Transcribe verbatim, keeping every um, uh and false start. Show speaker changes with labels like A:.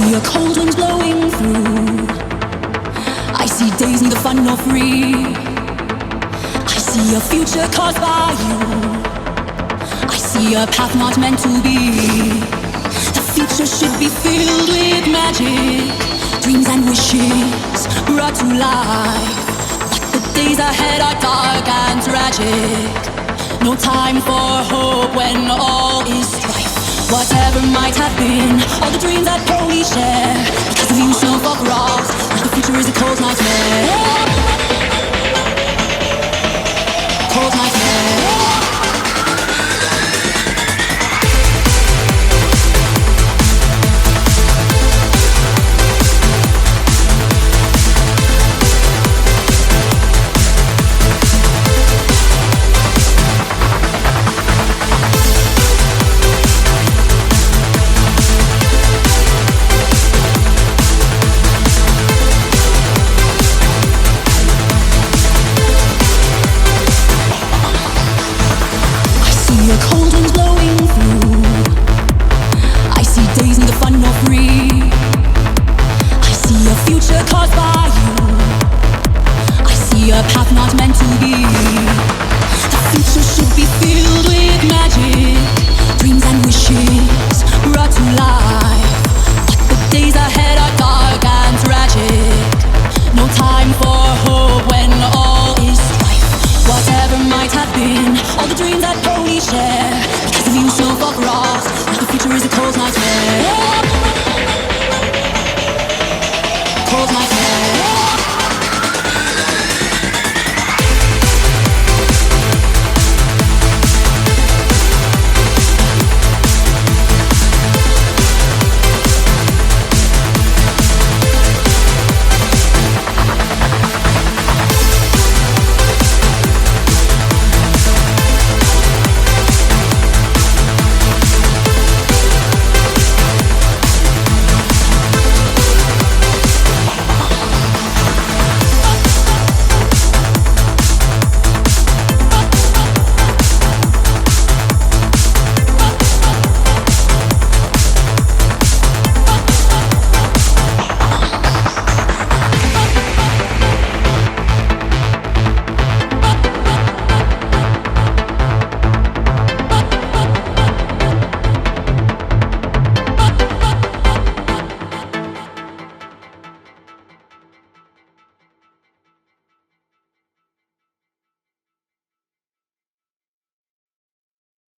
A: see your cold winds blowing through. I see days neither fun nor free. I see a future caused by you. I see a path not meant to be. The future should be filled with magic, dreams and wishes brought to life. But the days ahead are dark and tragic. No time for hope when all is strife. Whatever might have been, all the dreams that we share, because of you so far across, the future is a cold nightmare.